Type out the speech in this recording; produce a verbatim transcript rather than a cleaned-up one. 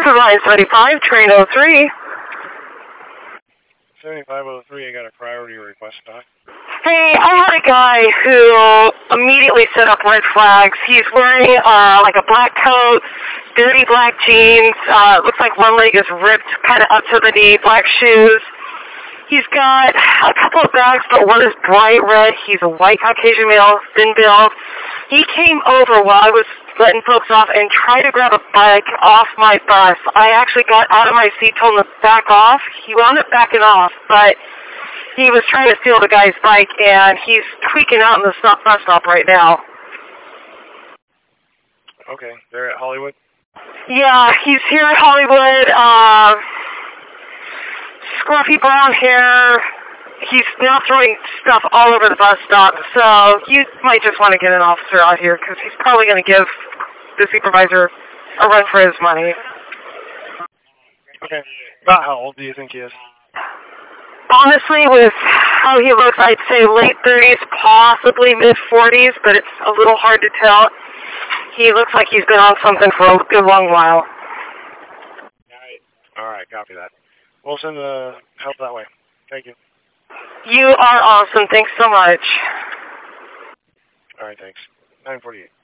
is line seventy-five, train oh three. seventy-five oh three, I got a priority request, Doc. Hey, I had a guy who immediately set up red flags. He's wearing uh, like a black coat, dirty black jeans, uh, looks like one leg is ripped kind of up to the knee, black shoes. He's got a couple of bags, but one is bright red. He's a white Caucasian male, thin build. He came over while I was letting folks off and tried to grab a bike off my bus. I actually got out of my seat, told him to back off. He wound up backing off, but he was trying to steal the guy's bike, and he's tweaking out in the stop, bus stop right now. Okay, they're at Hollywood? Yeah, he's here at Hollywood. Uh, scruffy brown hair. He's now throwing stuff all over the bus stop, so you might just want to get an officer out here, because he's probably going to give the supervisor a run for his money. Okay. About how old do you think he is? Honestly, with how he looks, I'd say late thirties, possibly mid-forties, but it's a little hard to tell. He looks like he's been on something for a good long while. All right, copy that. We'll send the help that way. Thank you. You are awesome. Thanks so much. All right, thanks. nine forty-eight.